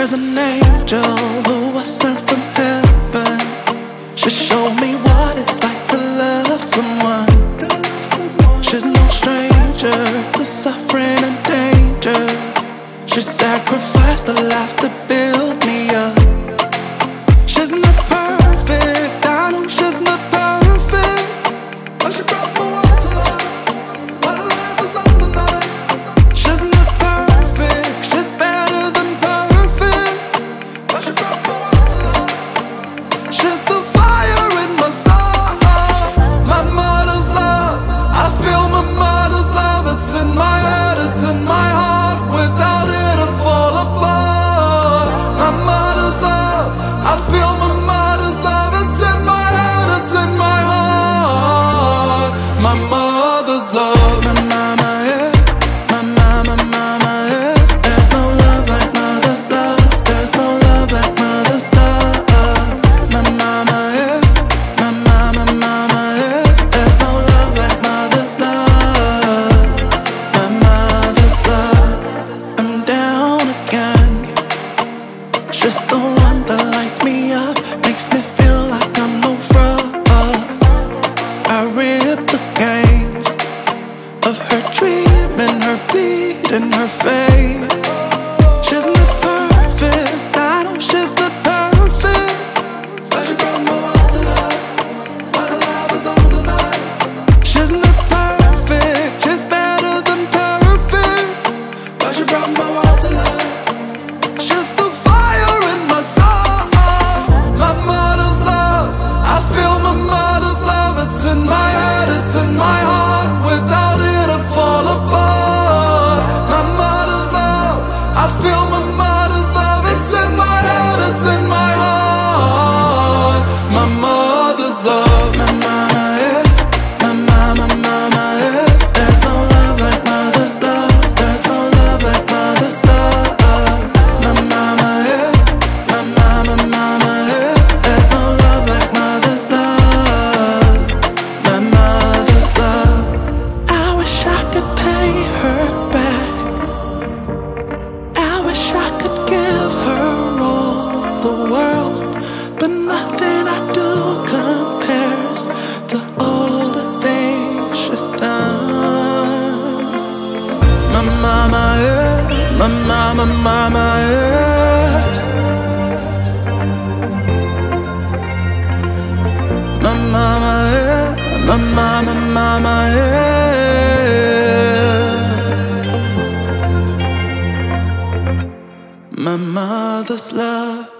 There's an angel who was sent from heaven. She showed me what it's like to love someone. She's no stranger to suffering and danger. She sacrificed her life to build me up. She's not perfect, I know she's not perfect, but she brought the world to life. What a life is on the night. She's not perfect, she's better than perfect, but she brought the world to life. She's the fire in my soul, my mother's love. I feel my mother's love. It's in my head, it's in my heart. Without it, I'd fall apart. My mother's love, I feel my mother's love. It's in my head, it's in my heart. My mother's love, my mama, yeah. My mama, mama, yeah. There's no love like mother's love. There's no love like mother's love. My mama, yeah. My mama, mama, yeah. There's no love like mother's love. My mother's love. I'm down again. She's the one that lights me up, makes me feel like I'm no fraud. I rip the games of her dream and her bleed and her fate. She's not perfect, I know she's not perfect, but she brought my world to life. What a love is on the night. She's not perfect, she's better than perfect, but she brought my world to life. She's the fire in my soul, my mother's love. I feel my mother's love. It's in my head, it's in my heart. Without it, I'd fall apart. My mother's love, I feel my mother's love. It's in my head, it's in my heart. My mother's love, my mama, yeah. My mama, mama, yeah. There's no love like mother's love. There's no love like mother's love. My mama, yeah. My mama, mama, yeah. There's no love like mother's love. My mother's love. I wish I could pay her back. I wish I could give her all the world, but nothing I do compares to all the things she's done. My mama, yeah. My mama, mama, yeah. My mama, yeah. My mama, mama, yeah. My mother's love.